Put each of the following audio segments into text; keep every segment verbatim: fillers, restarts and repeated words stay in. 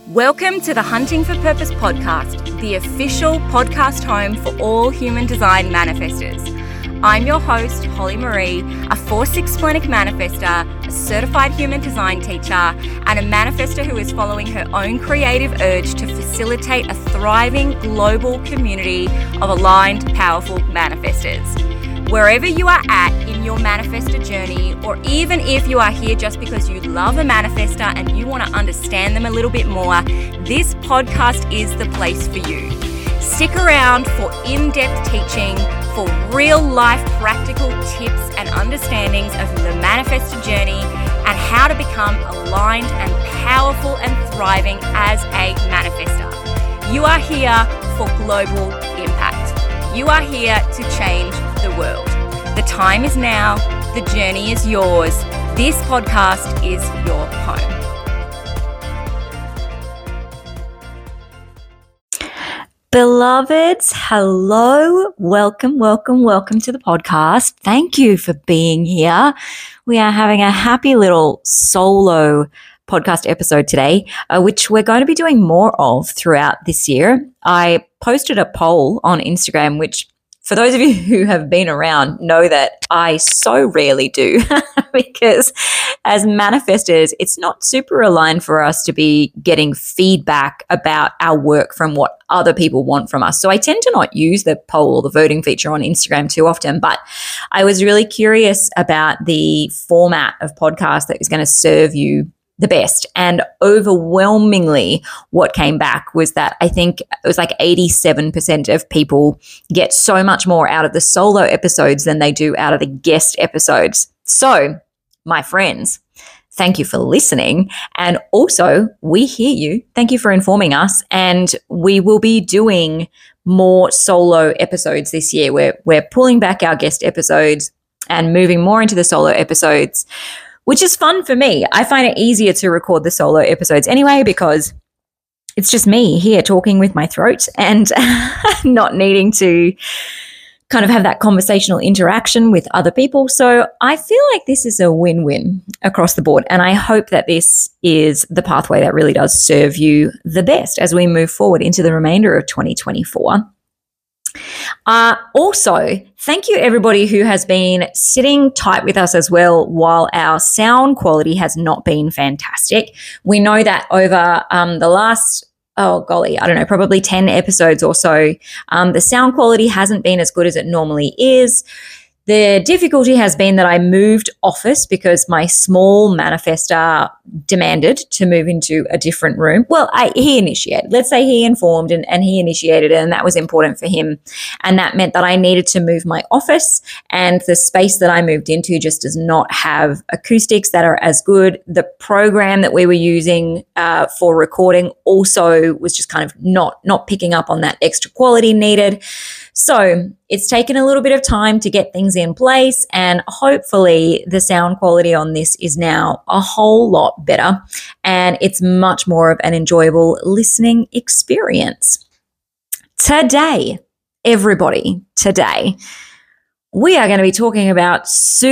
Welcome to the Hunting for Purpose podcast, the official podcast home for all human design manifestors. I'm your host, Holly Marie, a four six Splenic manifestor, a certified human design teacher, and a manifestor who is following her own creative urge to facilitate a thriving global community of aligned, powerful manifestors. Wherever you are at in your manifestor journey, or even if you are here just because you love a manifestor and you want to understand them a little bit more, this podcast is the place for you. Stick around for in-depth teaching, for real-life practical tips and understandings of the manifestor journey and how to become aligned and powerful and thriving as a manifestor. You are here for global impact. You are here to change the world. The time is now. The journey is yours. This podcast is your home. Beloveds, hello, welcome, welcome, welcome to the podcast. Thank you for being here. We are having a happy little solo podcast episode today, uh, which we're going to be doing more of throughout this year. I posted a poll on Instagram, which for those of you who have been around know that I so rarely do because as manifestors, it's not super aligned for us to be getting feedback about our work from what other people want from us. So I tend to not use the poll or the voting feature on Instagram too often, but I was really curious about the format of podcast that is going to serve you the best. And overwhelmingly what came back was that I think it was like eighty-seven percent of people get so much more out of the solo episodes than they do out of the guest episodes. So, my friends, thank you for listening. And also, we hear you. Thank you for informing us. And we will be doing more solo episodes this year. We're, we're pulling back our guest episodes and moving more into the solo episodes, which is fun for me. I find it easier to record the solo episodes anyway because it's just me here talking with my throat and not needing to kind of have that conversational interaction with other people. So I feel like this is a win-win across the board. And I hope that this is the pathway that really does serve you the best as we move forward into the remainder of twenty twenty-four. Uh, also, thank you everybody who has been sitting tight with us as well while our sound quality has not been fantastic. We know that over um, the last, oh golly, I don't know, probably ten episodes or so, um, the sound quality hasn't been as good as it normally is. The difficulty has been that I moved office because my small manifestor demanded to move into a different room. Well, I, he initiated. Let's say he informed and, and he initiated it, and that was important for him. And that meant that I needed to move my office, and the space that I moved into just does not have acoustics that are as good. The program that we were using uh, for recording also was just kind of not, not picking up on that extra quality needed. So it's taken a little bit of time to get things in place, and hopefully the sound quality on this is now a whole lot better and it's much more of an enjoyable listening experience. Today, everybody, today, we are going to be talking about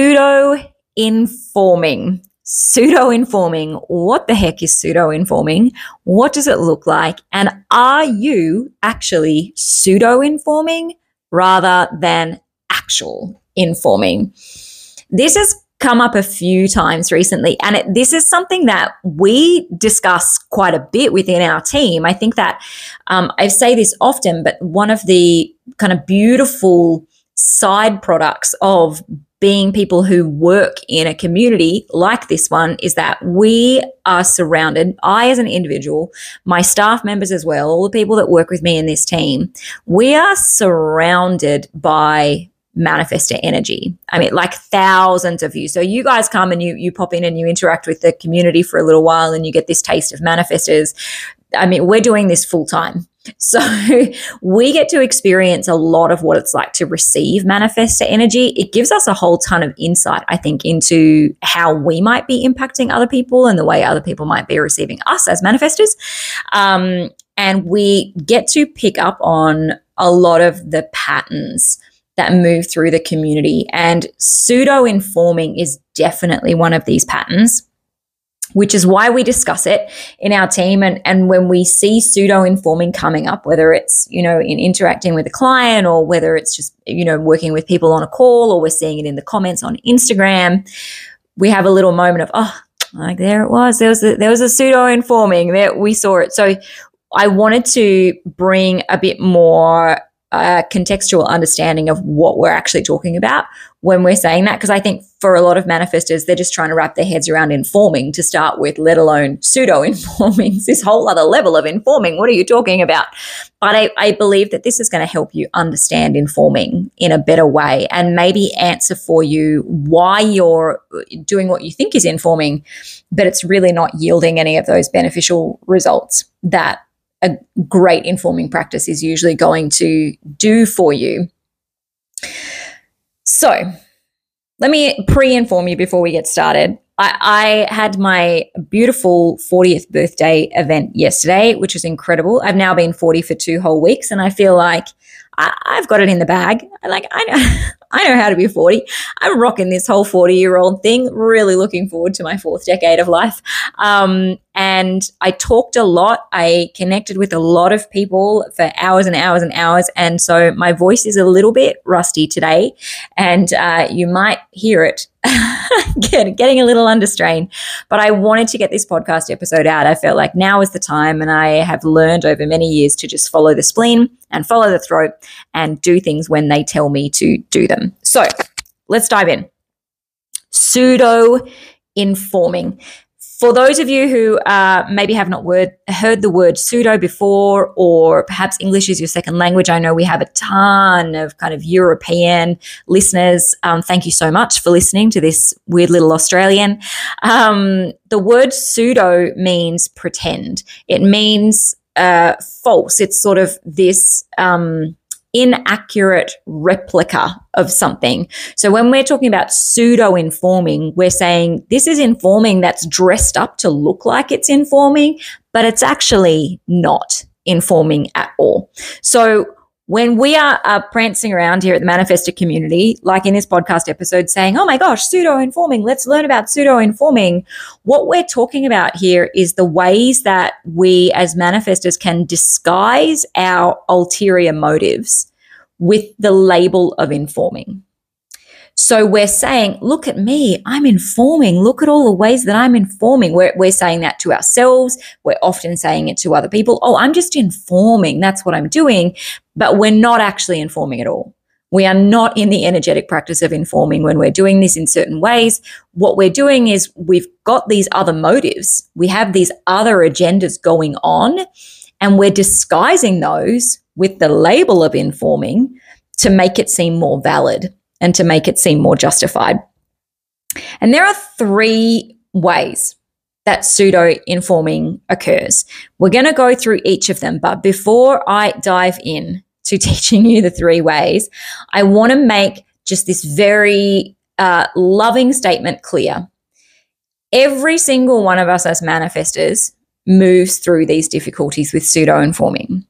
pseudo-informing. Pseudo-informing. What the heck is pseudo-informing? What does it look like? And are you actually pseudo-informing rather than actual informing? This has come up a few times recently, and it, this is something that we discuss quite a bit within our team. I think that um, I say this often, but one of the kind of beautiful side products of being people who work in a community like this one is that we are surrounded, I as an individual, my staff members as well, all the people that work with me in this team, we are surrounded by manifestor energy. I mean, like thousands of you. So you guys come and you you pop in and you interact with the community for a little while and you get this taste of manifestors. I mean, we're doing this full time. So we get to experience a lot of what it's like to receive manifestor energy. It gives us a whole ton of insight, I think, into how we might be impacting other people and the way other people might be receiving us as manifestors. Um, and we get to pick up on a lot of the patterns that move through the community. And pseudo-informing is definitely one of these patterns. which is why we discuss it in our team. And, and when we see pseudo-informing coming up, whether it's, you know, in interacting with a client or whether it's just, you know, working with people on a call, or we're seeing it in the comments on Instagram, we have a little moment of, oh, like there it was. There was a, there was a pseudo-informing. There we saw it. So I wanted to bring a bit more uh, contextual understanding of what we're actually talking about when we're saying that, because I think for a lot of manifestors, they're just trying to wrap their heads around informing to start with, let alone pseudo-informing. It's this whole other level of informing. What are you talking about? But I, I believe that this is going to help you understand informing in a better way and maybe answer for you why you're doing what you think is informing, but it's really not yielding any of those beneficial results that a great informing practice is usually going to do for you. So let me pre-inform you before we get started. I, I had my beautiful fortieth birthday event yesterday, which was incredible. I've now been forty for two whole weeks, and I feel like I, I've got it in the bag. Like I know, I know how to be forty. I'm rocking this whole forty-year-old thing. Really looking forward to my fourth decade of life. Um, and I talked a lot. I connected with a lot of people for hours and hours and hours. And so my voice is a little bit rusty today, and uh, you might hear it Get, getting a little under strain. But I wanted to get this podcast episode out. I felt like now is the time, and I have learned over many years to just follow the spleen and follow the throat and do things when they tell me to do them. So let's dive in. Pseudo-informing. For those of you who uh, maybe have not word, heard the word pseudo before, or perhaps English is your second language, I know we have a ton of kind of European listeners. Um, thank you so much for listening to this weird little Australian. Um, the word pseudo means pretend. It means uh, false. It's sort of this um, inaccurate replica of something. So when we're talking about pseudo-informing, we're saying this is informing that's dressed up to look like it's informing, but it's actually not informing at all. So when we are uh, prancing around here at the Manifestor community, like in this podcast episode, saying, oh my gosh, pseudo-informing, let's learn about pseudo-informing, what we're talking about here is the ways that we as manifestors can disguise our ulterior motives with the label of informing. So we're saying, look at me, I'm informing. Look at all the ways that I'm informing. We're, we're saying that to ourselves. We're often saying it to other people. Oh, I'm just informing. That's what I'm doing. But we're not actually informing at all. We are not in the energetic practice of informing when we're doing this in certain ways. What we're doing is we've got these other motives. We have these other agendas going on, and we're disguising those with the label of informing to make it seem more valid and to make it seem more justified. And there are three ways that pseudo-informing occurs. We're going to go through each of them, but before I dive in to teaching you the three ways, I want to make just this very uh, loving statement clear. Every single one of us as manifestors moves through these difficulties with pseudo-informing.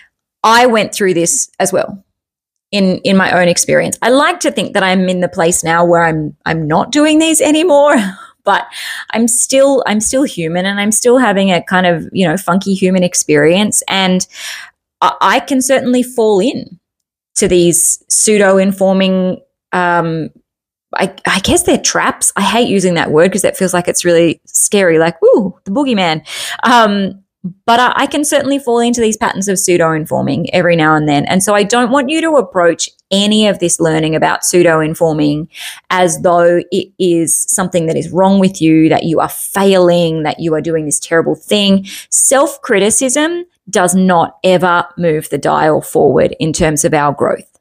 I went through this as well in, in my own experience. I like to think that I'm in the place now where I'm I'm not doing these anymore, but I'm still I'm still human, and I'm still having a kind of, you know, funky human experience, and I, I can certainly fall in to these pseudo-informing um I, I guess they're traps. I hate using that word because that feels like it's really scary, like, ooh, the boogeyman. Um, But I, I can certainly fall into these patterns of pseudo-informing every now and then. And so I don't want you to approach any of this learning about pseudo-informing as though it is something that is wrong with you, that you are failing, that you are doing this terrible thing. Self-criticism does not ever move the dial forward in terms of our growth.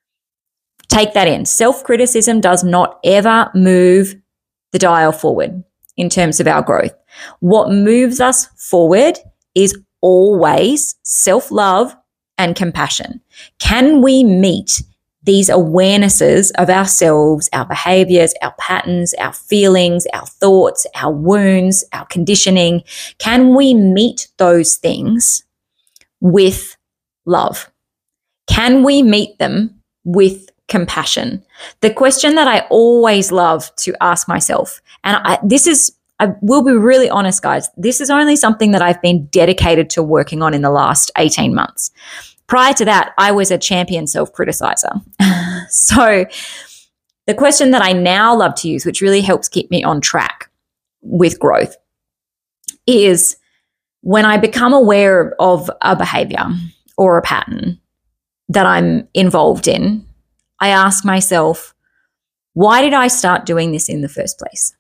Take that in. Self-criticism does not ever move the dial forward in terms of our growth. What moves us forward is always self-love and compassion. Can we meet these awarenesses of ourselves, our behaviors, our patterns, our feelings, our thoughts, our wounds, our conditioning? Can we meet those things with love? Can we meet them with compassion? The question that I always love to ask myself, and I, this is I will be really honest, guys. This is only something that I've been dedicated to working on in the last eighteen months. Prior to that, I was a champion self-criticizer. So the question that I now love to use, which really helps keep me on track with growth, is when I become aware of a behavior or a pattern that I'm involved in, I ask myself, why did I start doing this in the first place?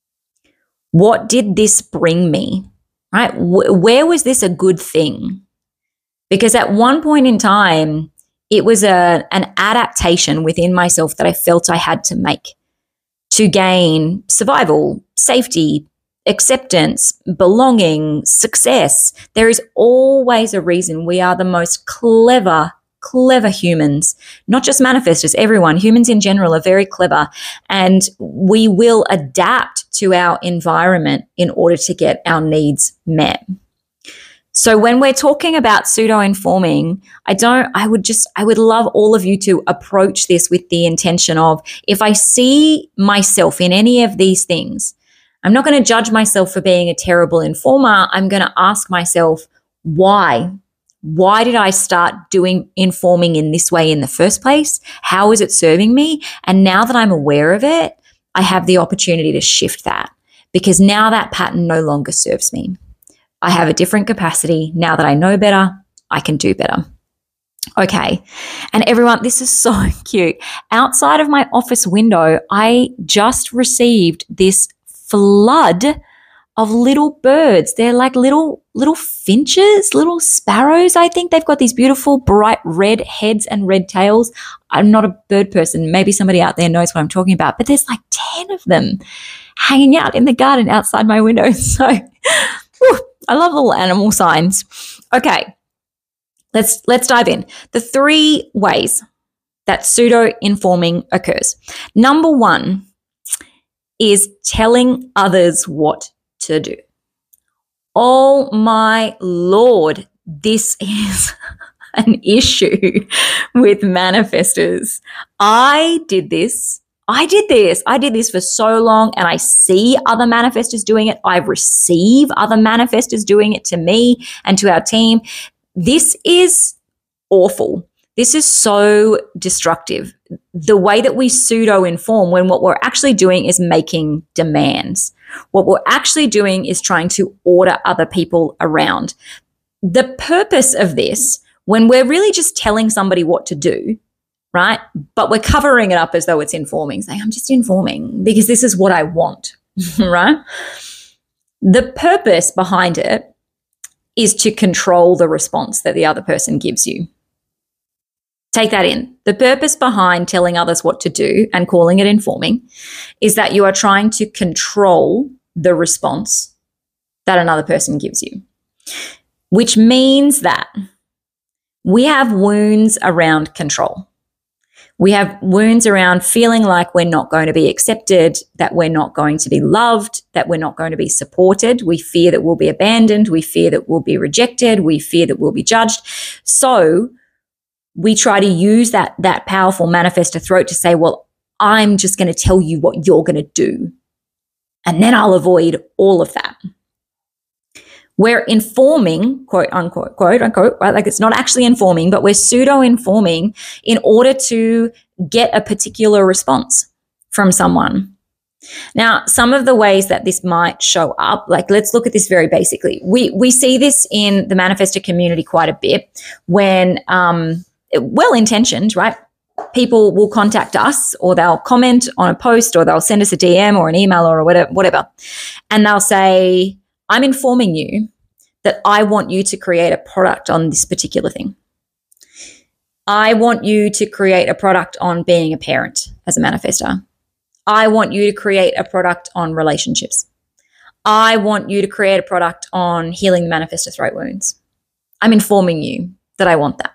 What did this bring me, right? Where was this a good thing? Because at one point in time, it was a, an adaptation within myself that I felt I had to make to gain survival, safety, acceptance, belonging, success. There is always a reason. We are the most clever, clever humans, not just manifestors, everyone. Humans in general are very clever, and we will adapt to our environment in order to get our needs met. So when we're talking about pseudo-informing, I don't, I would just, I would love all of you to approach this with the intention of, if I see myself in any of these things, I'm not going to judge myself for being a terrible informer. I'm going to ask myself, why? Why did I start doing informing in this way in the first place? How is it serving me? And now that I'm aware of it, I have the opportunity to shift that, because now that pattern no longer serves me. I have a different capacity. Now that I know better, I can do better. Okay. And everyone, this is so cute. Outside of my office window, I just received this flood of little birds. They're like little, little finches, little sparrows. I think they've got these beautiful bright red heads and red tails. I'm not a bird person. Maybe somebody out there knows what I'm talking about, but there's like ten of them hanging out in the garden outside my window. So whew, I love little animal signs. Okay, let's let's dive in. The three ways that pseudo-informing occurs. Number one is telling others what to do. Oh my Lord, this is an issue with manifestors. I did this. I did this. I did this for so long, and I see other manifestors doing it. I receive other manifestors doing it to me and to our team. This is awful. This is so destructive. The way that we pseudo-inform when what we're actually doing is making demands. What we're actually doing is trying to order other people around. The purpose of this, when we're really just telling somebody what to do, right? But we're covering it up as though it's informing, saying, I'm just informing because this is what I want, right? The purpose behind it is to control the response that the other person gives you. Take that in. The purpose behind telling others what to do and calling it informing is that you are trying to control the response that another person gives you, which means that we have wounds around control. We have wounds around feeling like we're not going to be accepted, that we're not going to be loved, that we're not going to be supported. We fear that we'll be abandoned. We fear that we'll be rejected. We fear that we'll be judged. So we try to use that, that powerful manifestor throat to say, well, I'm just going to tell you what you're going to do, and then I'll avoid all of that. We're informing, quote unquote, quote unquote, right? Like it's not actually informing, but we're pseudo-informing in order to get a particular response from someone. Now, some of the ways that this might show up, like let's look at this very basically. We we see this in the manifestor community quite a bit when, um, well-intentioned, right? People will contact us, or they'll comment on a post, or they'll send us a D M or an email or whatever, whatever, and they'll say, I'm informing you that I want you to create a product on this particular thing. I want you to create a product on being a parent as a manifestor. I want you to create a product on relationships. I want you to create a product on healing the manifestor throat wounds. I'm informing you that I want that.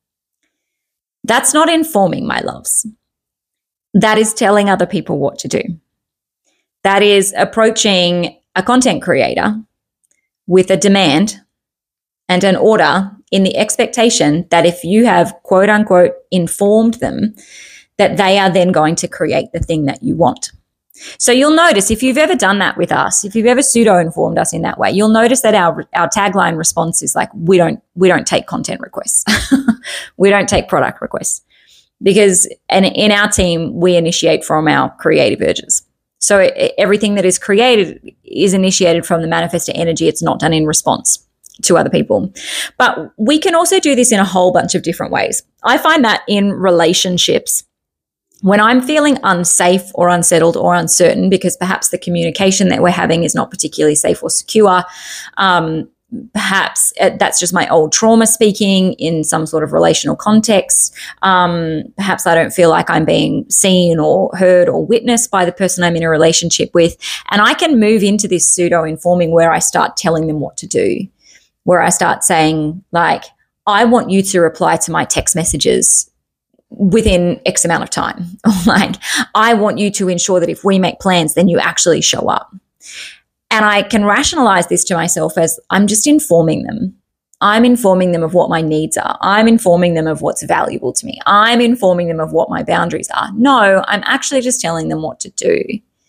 That's not informing, my loves. That is telling other people what to do. That is approaching a content creator with a demand and an order in the expectation that if you have quote unquote informed them, that they are then going to create the thing that you want. So you'll notice if you've ever done that with us, if you've ever pseudo-informed us in that way, you'll notice that our our tagline response is like, we don't we don't take content requests. We don't take product requests. Because and in our team, we initiate from our creative urges. So it, everything that is created is initiated from the manifestor energy. It's not done in response to other people. But we can also do this in a whole bunch of different ways. I find that in relationships, when I'm feeling unsafe or unsettled or uncertain because perhaps the communication that we're having is not particularly safe or secure, um, perhaps that's just my old trauma speaking in some sort of relational context. Um, perhaps I don't feel like I'm being seen or heard or witnessed by the person I'm in a relationship with. And I can move into this pseudo-informing where I start telling them what to do, where I start saying, like, I want you to reply to my text messages within X amount of time. Like, I want you to ensure that if we make plans, then you actually show up. And I can rationalize this to myself as I'm just informing them. I'm informing them of what my needs are. I'm informing them of what's valuable to me. I'm informing them of what my boundaries are. No, I'm actually just telling them what to do.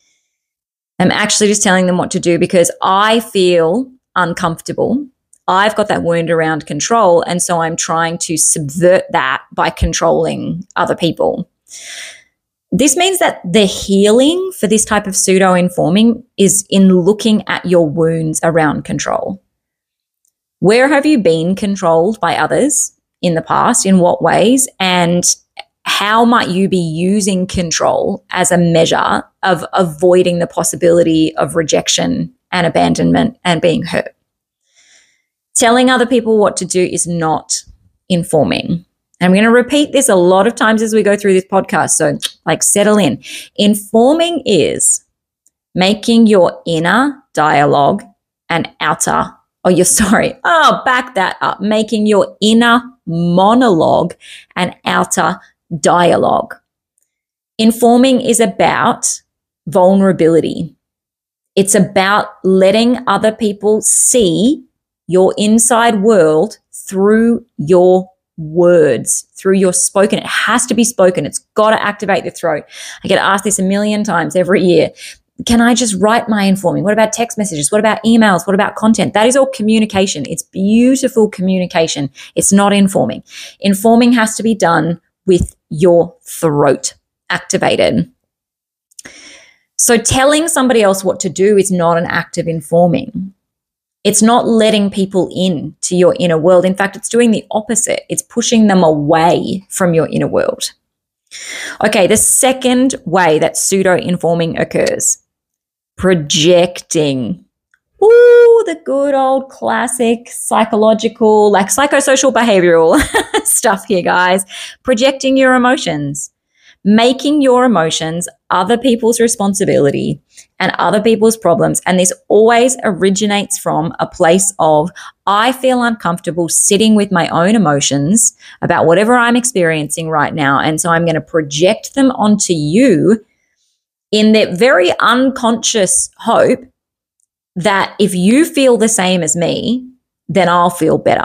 I'm actually just telling them what to do because I feel uncomfortable. I've got that wound around control, and so I'm trying to subvert that by controlling other people. This means that the healing for this type of pseudo-informing is in looking at your wounds around control. Where have you been controlled by others in the past? In what ways? And how might you be using control as a measure of avoiding the possibility of rejection and abandonment and being hurt? Telling other people what to do is not informing. I'm going to repeat this a lot of times as we go through this podcast, so like settle in. Informing is making your inner dialogue and outer, oh, you're sorry, oh, back that up, making your inner monologue and outer dialogue. Informing is about vulnerability. It's about letting other people see your inside world through your words, through your spoken. It has to be spoken. It's got to activate the throat. I get asked this a million times every year. Can I just write my informing? What about text messages? What about emails? What about content? That is all communication. It's beautiful communication. It's not informing. Informing has to be done with your throat activated. So telling somebody else what to do is not an act of informing. It's not letting people in to your inner world. In fact, it's doing the opposite. It's pushing them away from your inner world. Okay, the second way that pseudo-informing occurs, projecting. Ooh, the good old classic psychological, like psychosocial behavioral stuff here, guys. Projecting your emotions, making your emotions other people's responsibility and other people's problems. And this always originates from a place of, I feel uncomfortable sitting with my own emotions about whatever I'm experiencing right now. And so I'm going to project them onto you in the very unconscious hope that if you feel the same as me, then I'll feel better.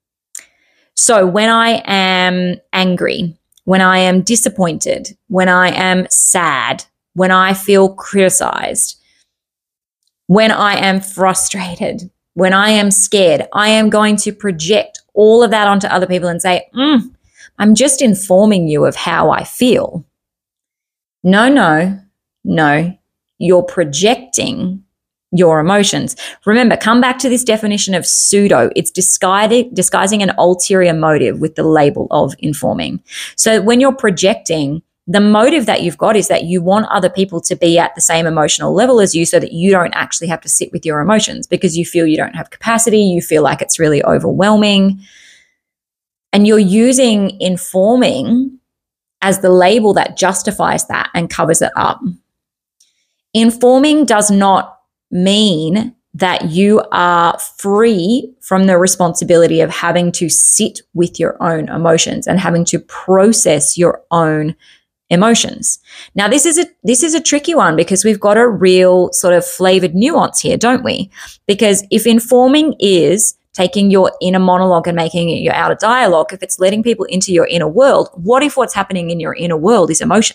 So when I am angry, when I am disappointed, when I am sad, when I feel criticized, when I am frustrated, when I am scared, I am going to project all of that onto other people and say, mm, I'm just informing you of how I feel. No, no, no, you're projecting your emotions. Remember, come back to this definition of pseudo. It's disguising, disguising an ulterior motive with the label of informing. So when you're projecting, the motive that you've got is that you want other people to be at the same emotional level as you so that you don't actually have to sit with your emotions because you feel you don't have capacity, you feel like it's really overwhelming. And you're using informing as the label that justifies that and covers it up. Informing does not mean that you are free from the responsibility of having to sit with your own emotions and having to process your own emotions. Now, this is a this is a tricky one because we've got a real sort of flavored nuance here, don't we? Because if informing is taking your inner monologue and making it your outer dialogue, if it's letting people into your inner world, what if what's happening in your inner world is emotions?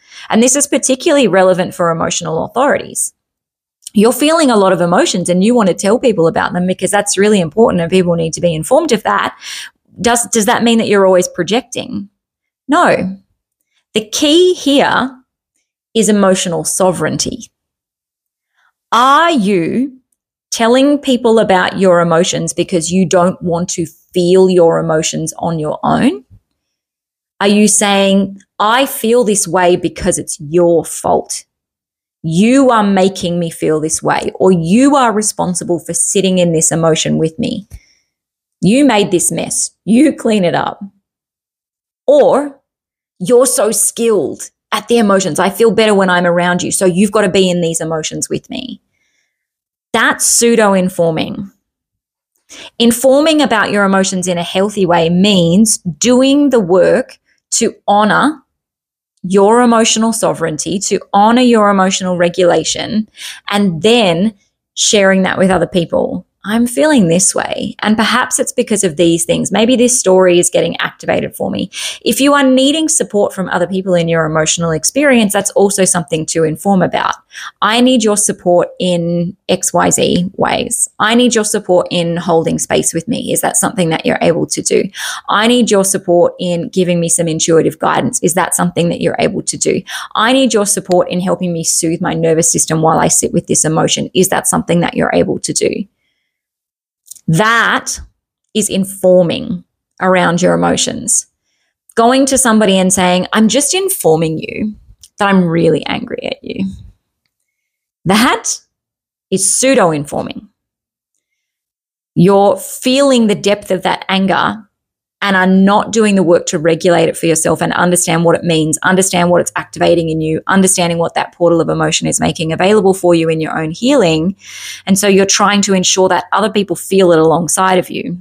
And this is particularly relevant for emotional authorities. You're feeling a lot of emotions and you want to tell people about them because that's really important and people need to be informed of that. Does, does that mean that you're always projecting? No. The key here is emotional sovereignty. Are you telling people about your emotions because you don't want to feel your emotions on your own? Are you saying, I feel this way because it's your fault? You are making me feel this way, or you are responsible for sitting in this emotion with me. You made this mess. You clean it up. Or you're so skilled at the emotions. I feel better when I'm around you, so you've got to be in these emotions with me. That's pseudo-informing. Informing about your emotions in a healthy way means doing the work to honor your emotional sovereignty, to honor your emotional regulation, and then sharing that with other people. I'm feeling this way, and perhaps it's because of these things. Maybe this story is getting activated for me. If you are needing support from other people in your emotional experience, that's also something to inform about. I need your support in X Y Z ways. I need your support in holding space with me. Is that something that you're able to do? I need your support in giving me some intuitive guidance. Is that something that you're able to do? I need your support in helping me soothe my nervous system while I sit with this emotion. Is that something that you're able to do? That is informing around your emotions. Going to somebody and saying, I'm just informing you that I'm really angry at you. That is pseudo-informing. You're feeling the depth of that anger and are not doing the work to regulate it for yourself and understand what it means, understand what it's activating in you, understanding what that portal of emotion is making available for you in your own healing. And so you're trying to ensure that other people feel it alongside of you.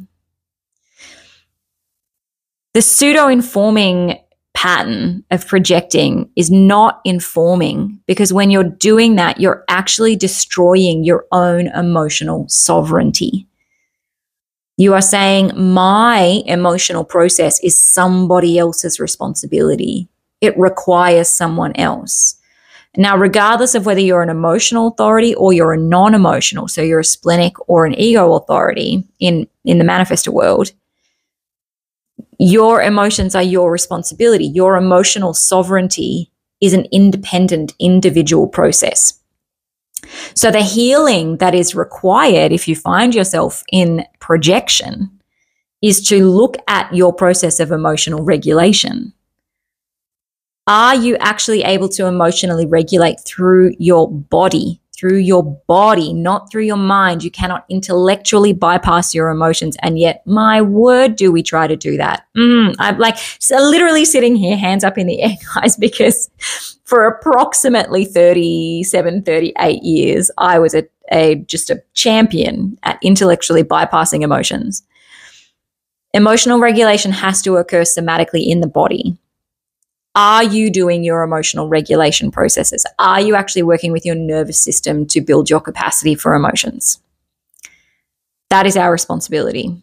The pseudo-informing pattern of projecting is not informing, because when you're doing that, you're actually destroying your own emotional sovereignty. You are saying my emotional process is somebody else's responsibility. It requires someone else. Now, regardless of whether you're an emotional authority or you're a non-emotional, so you're a splenic or an ego authority in, in the manifestor world, your emotions are your responsibility. Your emotional sovereignty is an independent individual process. So the healing that is required if you find yourself in projection is to look at your process of emotional regulation. Are you actually able to emotionally regulate through your body, through your body, not through your mind? You cannot intellectually bypass your emotions. And yet, my word, do we try to do that? Mm, I'm like so literally sitting here, hands up in the air, guys, because for approximately thirty-seven, thirty-eight years, I was a, a just a champion at intellectually bypassing emotions. Emotional regulation has to occur somatically in the body. Are you doing your emotional regulation processes? Are you actually working with your nervous system to build your capacity for emotions? That is our responsibility.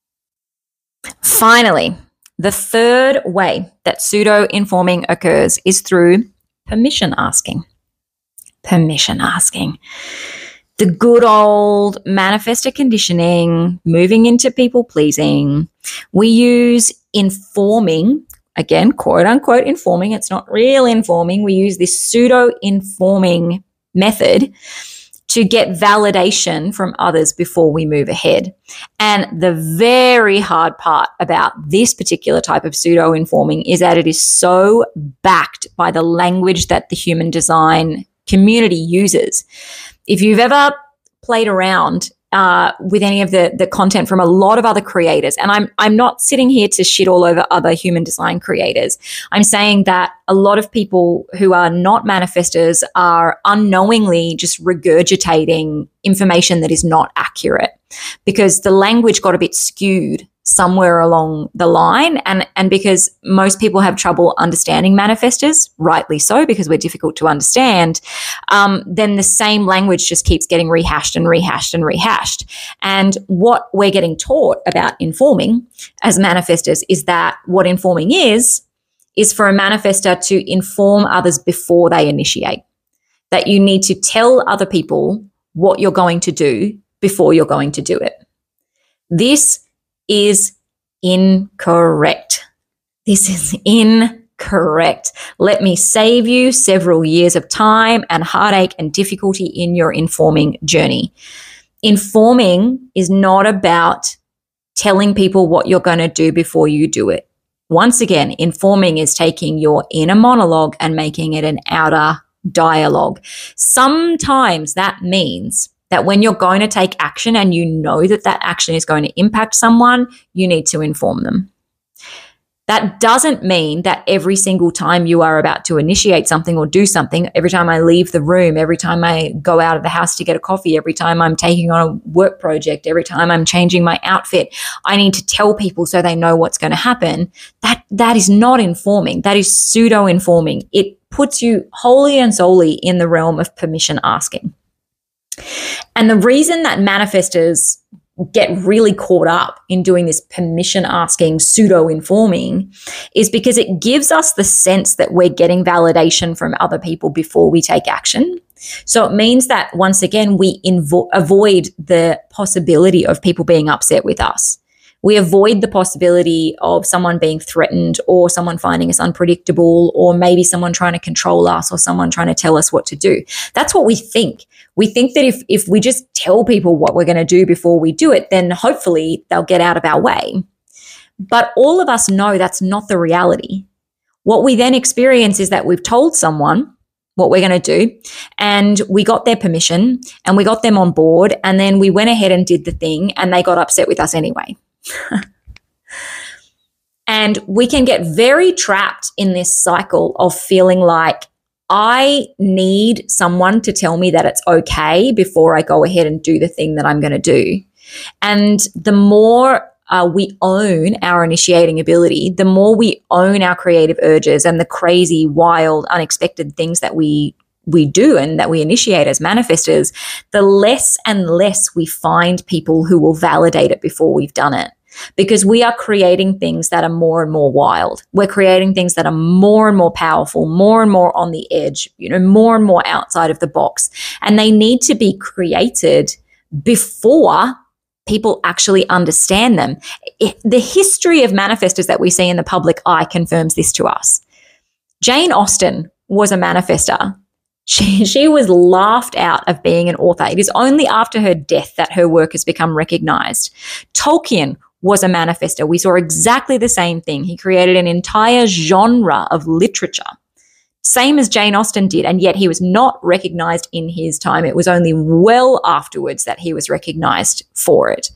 Finally, the third way that pseudo-informing occurs is through permission asking. Permission asking. The good old manifestor conditioning, moving into people pleasing. We use informing, again, quote unquote informing. It's not real informing. We use this pseudo-informing method to get validation from others before we move ahead. And the very hard part about this particular type of pseudo-informing is that it is so backed by the language that the human design community uses. If you've ever played around uh, with any of the, the content from a lot of other creators, and I'm I'm not sitting here to shit all over other human design creators. I'm saying that a lot of people who are not manifestors are unknowingly just regurgitating information that is not accurate because the language got a bit skewed somewhere along the line, and and because most people have trouble understanding manifestors, rightly so, because we're difficult to understand, um, then the same language just keeps getting rehashed and rehashed and rehashed. And what we're getting taught about informing as manifestors is that what informing is, is for a manifestor to inform others before they initiate. That you need to tell other people what you're going to do before you're going to do it. This is incorrect. This is incorrect. Let me save you several years of time and heartache and difficulty in your informing journey. Informing is not about telling people what you're going to do before you do it. Once again, informing is taking your inner monologue and making it an outer dialogue. Sometimes that means that when you're going to take action and you know that that action is going to impact someone, you need to inform them. That doesn't mean that every single time you are about to initiate something or do something, every time I leave the room, every time I go out of the house to get a coffee, every time I'm taking on a work project, every time I'm changing my outfit, I need to tell people so they know what's going to happen. That that is not informing. That is pseudo-informing. It puts you wholly and solely in the realm of permission asking. And the reason that manifestors get really caught up in doing this permission asking, pseudo informing, is because it gives us the sense that we're getting validation from other people before we take action. So it means that once again, we invo- avoid the possibility of people being upset with us. We avoid the possibility of someone being threatened or someone finding us unpredictable or maybe someone trying to control us or someone trying to tell us what to do. That's what we think. We think that if, if we just tell people what we're going to do before we do it, then hopefully they'll get out of our way. But all of us know that's not the reality. What we then experience is that we've told someone what we're going to do and we got their permission and we got them on board and then we went ahead and did the thing and they got upset with us anyway. And we can get very trapped in this cycle of feeling like I need someone to tell me that it's okay before I go ahead and do the thing that I'm going to do. And the more uh, we own our initiating ability, the more we own our creative urges and the crazy, wild, unexpected things that we we do and that we initiate as manifestors, the less and less we find people who will validate it before we've done it. Because we are creating things that are more and more wild. We're creating things that are more and more powerful, more and more on the edge, you know, more and more outside of the box. And they need to be created before people actually understand them. It, the history of manifestors that we see in the public eye confirms this to us. Jane Austen was a manifestor. She, she was laughed out of being an author. It is only after her death that her work has become recognized. Tolkien was a manifestor. We saw exactly the same thing. He created an entire genre of literature, same as Jane Austen did, and yet he was not recognized in his time. It was only well afterwards that he was recognized for it.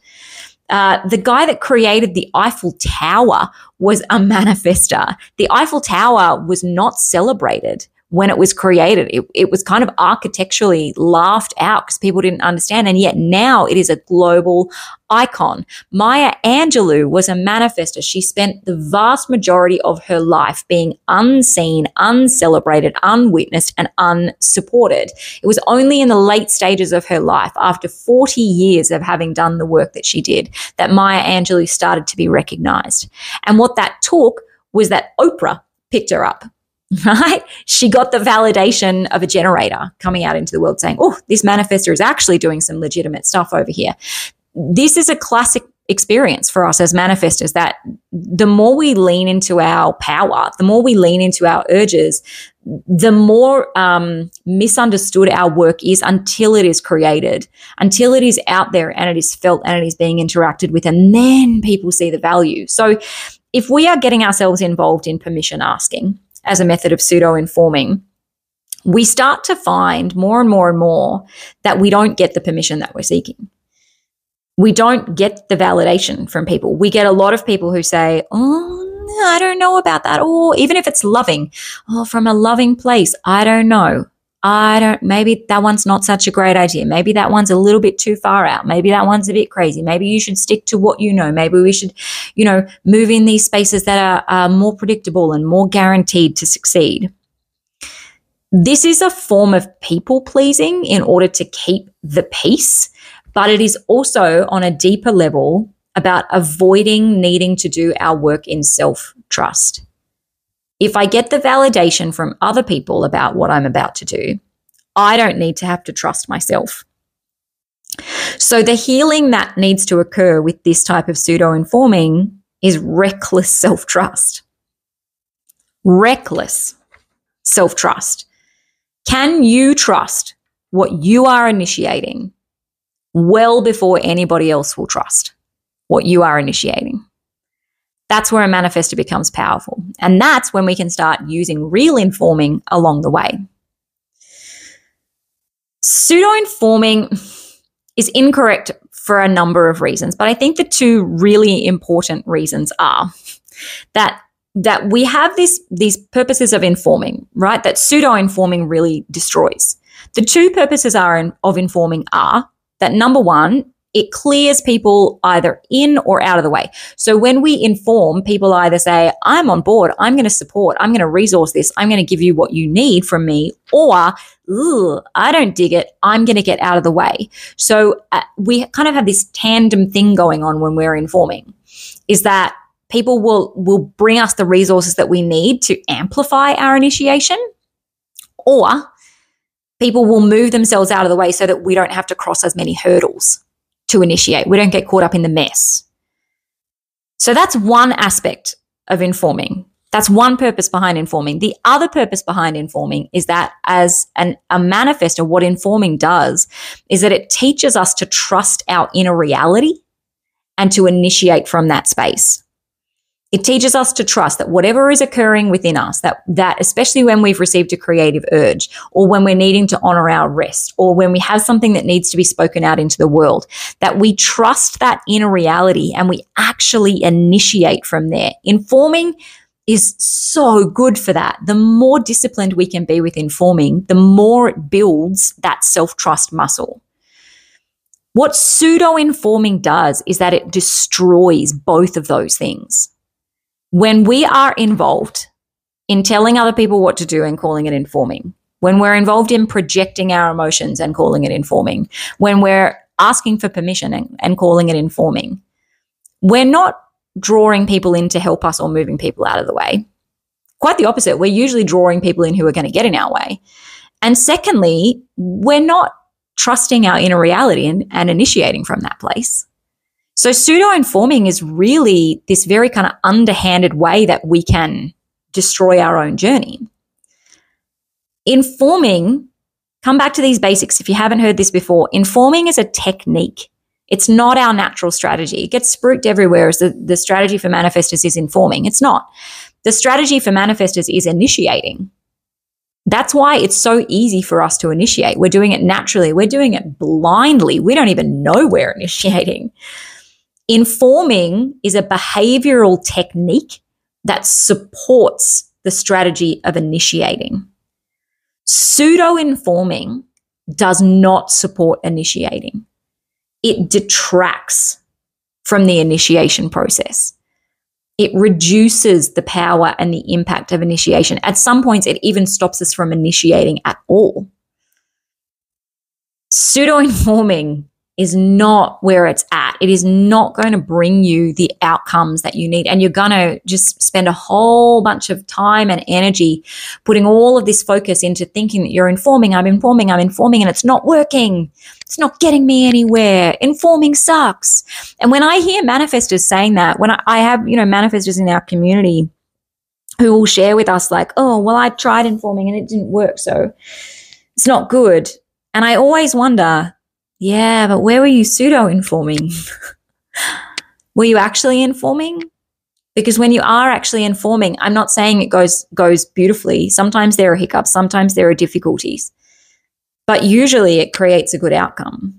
Uh, the guy that created the Eiffel Tower was a manifestor. The Eiffel Tower was not celebrated when it was created. It, it was kind of architecturally laughed out because people didn't understand. And yet now it is a global icon. Maya Angelou was a manifestor. She spent the vast majority of her life being unseen, uncelebrated, unwitnessed, and unsupported. It was only in the late stages of her life, after forty years of having done the work that she did, that Maya Angelou started to be recognized. And what that took was that Oprah picked her up. Right? She got the validation of a generator coming out into the world saying, oh, this manifestor is actually doing some legitimate stuff over here. This is a classic experience for us as manifestors, that the more we lean into our power, the more we lean into our urges, the more um, misunderstood our work is until it is created, until it is out there and it is felt and it is being interacted with, and then people see the value. So if we are getting ourselves involved in permission asking as a method of pseudo-informing, we start to find more and more and more that we don't get the permission that we're seeking. We don't get the validation from people. We get a lot of people who say, oh, I don't know about that. Or even if it's loving, oh, from a loving place, I don't know. I don't, maybe that one's not such a great idea. Maybe that one's a little bit too far out. Maybe that one's a bit crazy. Maybe you should stick to what you know. Maybe we should, you know, move in these spaces that are, are more predictable and more guaranteed to succeed. This is a form of people pleasing in order to keep the peace, but it is also on a deeper level about avoiding needing to do our work in self-trust. If I get the validation from other people about what I'm about to do, I don't need to have to trust myself. So the healing that needs to occur with this type of pseudo-informing is reckless self-trust. Reckless self-trust. Can you trust what you are initiating well before anybody else will trust what you are initiating? That's where a manifestor becomes powerful. And that's when we can start using real informing along the way. Pseudo-informing is incorrect for a number of reasons, but I think the two really important reasons are that that we have this these purposes of informing, right? That pseudo-informing really destroys. The two purposes are in, of informing are that number one, it clears people either in or out of the way. So when we inform, people either say, I'm on board, I'm going to support, I'm going to resource this, I'm going to give you what you need from me, or, ooh, I don't dig it, I'm going to get out of the way. So uh, we kind of have this tandem thing going on when we're informing, is that people will, will bring us the resources that we need to amplify our initiation, or people will move themselves out of the way so that we don't have to cross as many hurdles to initiate. We don't get caught up in the mess. So that's one aspect of informing. That's one purpose behind informing. The other purpose behind informing is that as an, a manifestor, what informing does is that it teaches us to trust our inner reality and to initiate from that space. It teaches us to trust that whatever is occurring within us, that, that especially when we've received a creative urge, or when we're needing to honor our rest, or when we have something that needs to be spoken out into the world, that we trust that inner reality and we actually initiate from there. Informing is so good for that. The more disciplined we can be with informing, the more it builds that self-trust muscle. What pseudo-informing does is that it destroys both of those things. When we are involved in telling other people what to do and calling it informing, when we're involved in projecting our emotions and calling it informing, when we're asking for permission and, and calling it informing, we're not drawing people in to help us or moving people out of the way. Quite the opposite. We're usually drawing people in who are going to get in our way. And secondly, we're not trusting our inner reality and, and initiating from that place. So pseudo-informing is really this very kind of underhanded way that we can destroy our own journey. Informing, come back to these basics if you haven't heard this before. Informing is a technique. It's not our natural strategy. It gets spruiked everywhere as the, the strategy for manifestors is informing. It's not. The strategy for manifestors is initiating. That's why it's so easy for us to initiate. We're doing it naturally. We're doing it blindly. We don't even know we're initiating. Informing is a behavioral technique that supports the strategy of initiating. Pseudo-informing does not support initiating. It detracts from the initiation process. It reduces the power and the impact of initiation. At some points, it even stops us from initiating at all. Pseudo-informing is not where it's at. It is not going to bring you the outcomes that you need. And you're going to just spend a whole bunch of time and energy putting all of this focus into thinking that you're informing, I'm informing, I'm informing, and it's not working. It's not getting me anywhere. Informing sucks. And when I hear manifestors saying that, when I, I have, you know, manifestors in our community who will share with us like, oh, well, I tried informing and it didn't work, so it's not good. And I always wonder, yeah, but where were you pseudo-informing? Were you actually informing? Because when you are actually informing, I'm not saying it goes goes beautifully. Sometimes there are hiccups. Sometimes there are difficulties. But usually it creates a good outcome.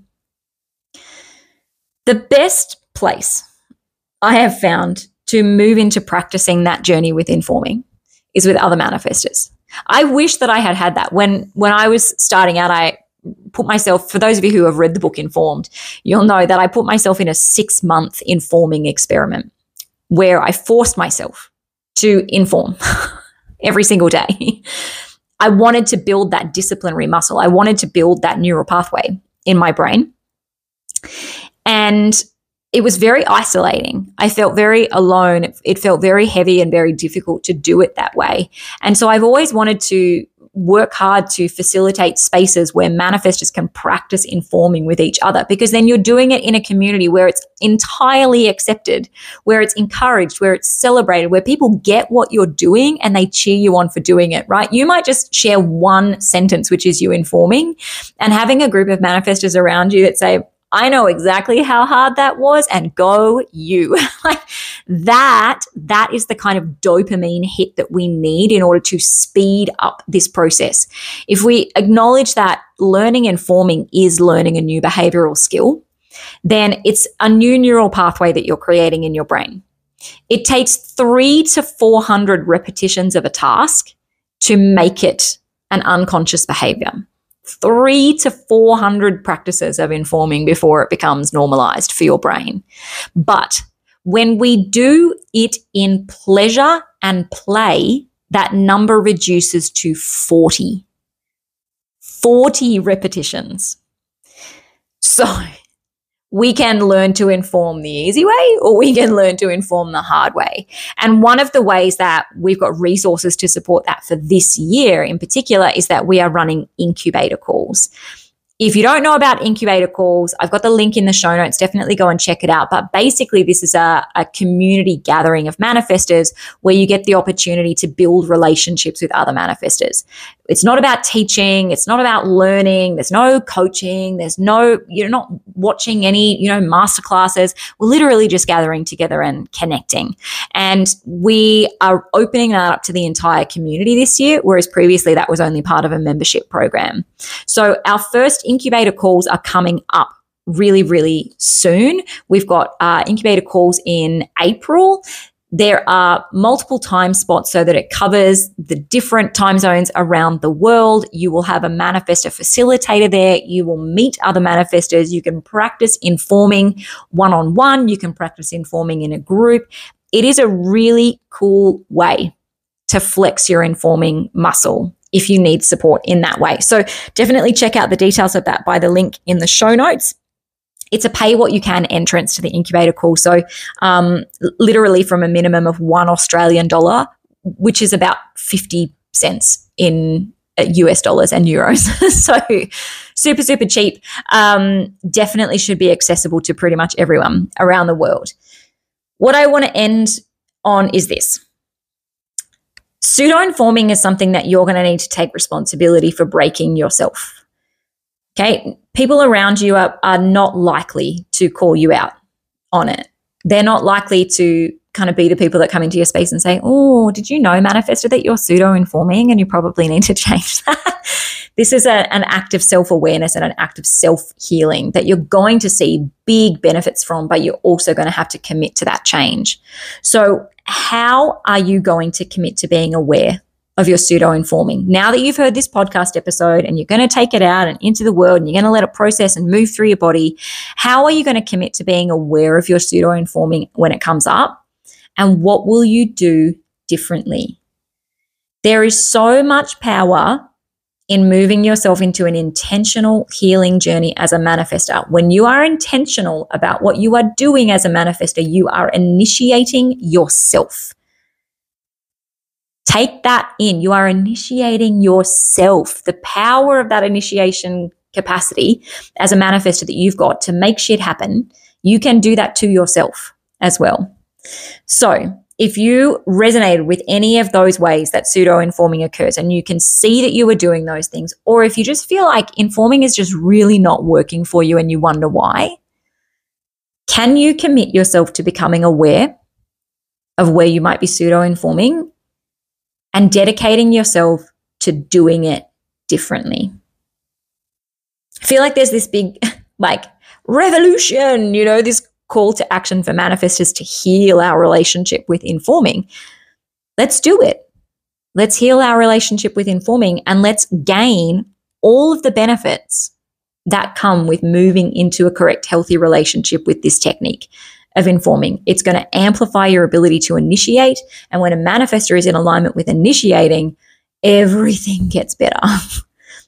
The best place I have found to move into practicing that journey with informing is with other manifestors. I wish that I had had that. When, when I was starting out, I put myself, for those of you who have read the book Informed, you'll know that I put myself in a six-month informing experiment where I forced myself to inform every single day. I wanted to build that disciplinary muscle. I wanted to build that neural pathway in my brain. And it was very isolating. I felt very alone. It felt very heavy and very difficult to do it that way. And so I've always wanted to work hard to facilitate spaces where manifestors can practice informing with each other, because then you're doing it in a community where it's entirely accepted, where it's encouraged, where it's celebrated, where people get what you're doing and they cheer you on for doing it, right? You might just share one sentence, which is you informing, and having a group of manifestors around you that say, I know exactly how hard that was, and go you. Like that, that is the kind of dopamine hit that we need in order to speed up this process. If we acknowledge that learning and forming is learning a new behavioral skill, then it's a new neural pathway that you're creating in your brain. It takes three to four hundred repetitions of a task to make it an unconscious behavior. Three to four hundred practices of informing before it becomes normalized for your brain. But when we do it in pleasure and play, that number reduces to forty. forty repetitions. So we can learn to inform the easy way, or we can learn to inform the hard way. And one of the ways that we've got resources to support that for this year in particular is that we are running incubator calls. If you don't know about incubator calls, I've got the link in the show notes. Definitely go and check it out. But basically, this is a, a community gathering of manifestors where you get the opportunity to build relationships with other manifestors. It's not about teaching. It's not about learning. There's no coaching. There's no, you're not watching any, you know, masterclasses. We're literally just gathering together and connecting. And we are opening that up to the entire community this year, whereas previously that was only part of a membership program. So our first incubator calls are coming up really, really soon. We've got uh, incubator calls in April. There are multiple time spots so that it covers the different time zones around the world. You will have a manifestor facilitator there. You will meet other manifestors. You can practice informing one-on-one. You can practice informing in a group. It is a really cool way to flex your informing muscle if you need support in that way. So definitely check out the details of that by the link in the show notes. It's a pay what you can entrance to the incubator call. So um, literally from a minimum of one Australian dollar, which is about fifty cents in uh, U S dollars and euros. So super, super cheap. Um, definitely should be accessible to pretty much everyone around the world. What I want to end on is this. Pseudo-informing is something that you're going to need to take responsibility for breaking yourself. Okay, people around you are, are not likely to call you out on it. They're not likely to kind of be the people that come into your space and say, oh, did you know, manifestor, that you're pseudo-informing and you probably need to change that? This is a, an act of self-awareness and an act of self-healing that you're going to see big benefits from, but you're also going to have to commit to that change. So how are you going to commit to being aware of your pseudo-informing? Now that you've heard this podcast episode and you're going to take it out and into the world and you're going to let it process and move through your body, how are you going to commit to being aware of your pseudo-informing when it comes up? And what will you do differently? There is so much power in moving yourself into an intentional healing journey as a manifestor. When you are intentional about what you are doing as a manifestor, you are initiating yourself. Take that in. You are initiating yourself. The power of that initiation capacity as a manifestor that you've got to make shit happen, you can do that to yourself as well. So if you resonated with any of those ways that pseudo-informing occurs and you can see that you are doing those things, or if you just feel like informing is just really not working for you and you wonder why, can you commit yourself to becoming aware of where you might be pseudo-informing and dedicating yourself to doing it differently? I feel like there's this big like revolution, you know, this call to action for manifestors to heal our relationship with informing. Let's do it. Let's heal our relationship with informing and let's gain all of the benefits that come with moving into a correct, healthy relationship with this technique of informing. It's going to amplify your ability to initiate. And when a manifestor is in alignment with initiating, everything gets better.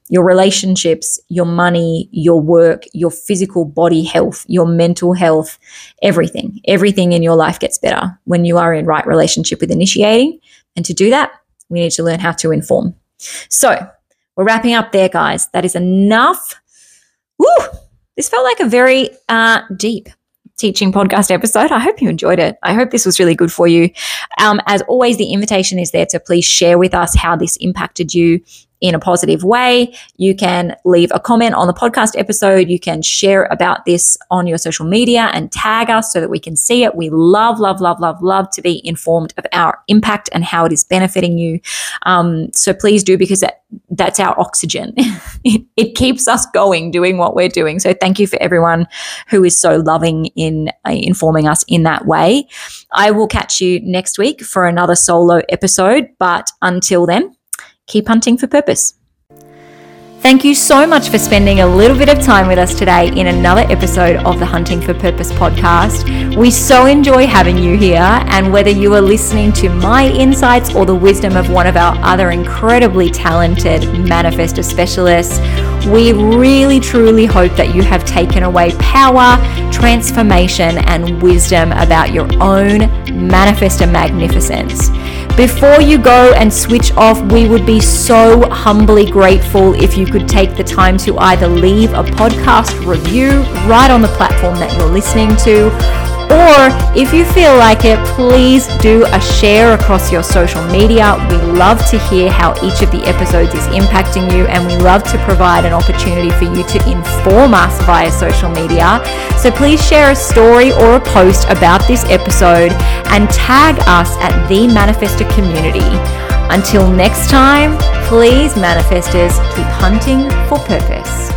your relationships, your money, your work, your physical body health, your mental health, everything. Everything in your life gets better when you are in right relationship with initiating. And to do that, we need to learn how to inform. So we're wrapping up there, guys. That is enough. Woo! This felt like a very uh, deep teaching podcast episode. I hope you enjoyed it. I hope this was really good for you. Um, as always, the invitation is there to please share with us how this impacted you in a positive way. You can leave a comment on the podcast episode. You can share about this on your social media and tag us so that we can see it. We love, love, love, love, love to be informed of our impact and how it is benefiting you. Um, so please do, because that, that's our oxygen. it, it keeps us going, doing what we're doing. So thank you for everyone who is so loving in uh, informing us in that way. I will catch you next week for another solo episode. But until then, keep hunting for purpose. Thank you so much for spending a little bit of time with us today in another episode of the Hunting for Purpose podcast. We so enjoy having you here, and whether you are listening to my insights or the wisdom of one of our other incredibly talented manifestor specialists, we really truly hope that you have taken away power, transformation, and wisdom about your own manifestor magnificence. Before you go and switch off, we would be so humbly grateful if you could take the time to either leave a podcast review right on the platform that you're listening to, or if you feel like it, please do a share across your social media. We love to hear how each of the episodes is impacting you, and we love to provide an opportunity for you to inform us via social media. So please share a story or a post about this episode and tag us at the Manifestor Community. Until next time, please, manifestors, keep hunting for purpose.